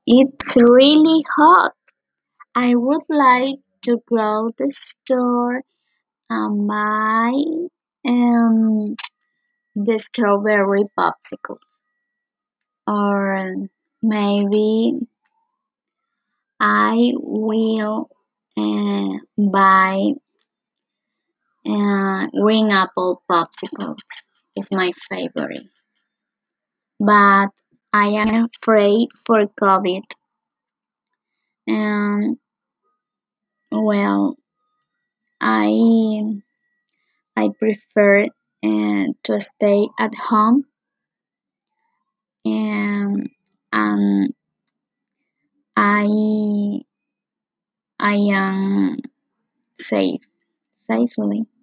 It's really hot. I would like to go to the store and buy um, the strawberry popsicles. Or maybe I will buy green apple popsicles. It's my favorite. But I am afraid for COVID. And well, I I prefer to stay at home and um, I I am safe safely.